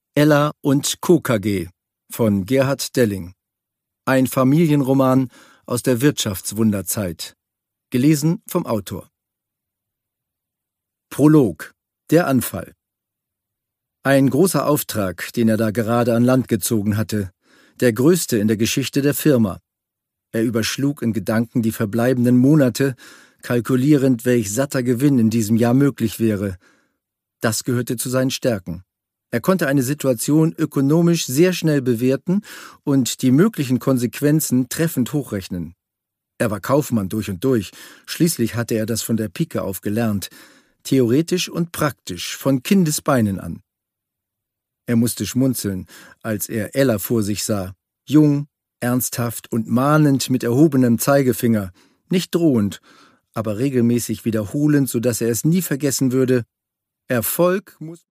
Ella und Co. KG von Gerhard Delling. Ein Familienroman aus der Wirtschaftswunderzeit. Gelesen vom Autor. Prolog: Der Anfall. Ein großer Auftrag, den er da gerade an Land gezogen hatte. Der größte in der Geschichte der Firma. Er überschlug in Gedanken die verbleibenden Monate, kalkulierend, welch satter Gewinn in diesem Jahr möglich wäre. Das gehörte zu seinen Stärken. Er konnte eine Situation ökonomisch sehr schnell bewerten und die möglichen Konsequenzen treffend hochrechnen. Er war Kaufmann durch und durch, schließlich hatte er das von der Pike auf gelernt, theoretisch und praktisch, von Kindesbeinen an. Er musste schmunzeln, als er Ella vor sich sah, jung, ernsthaft und mahnend mit erhobenem Zeigefinger, nicht drohend, aber regelmäßig wiederholend, so dass er es nie vergessen würde: Erfolg muss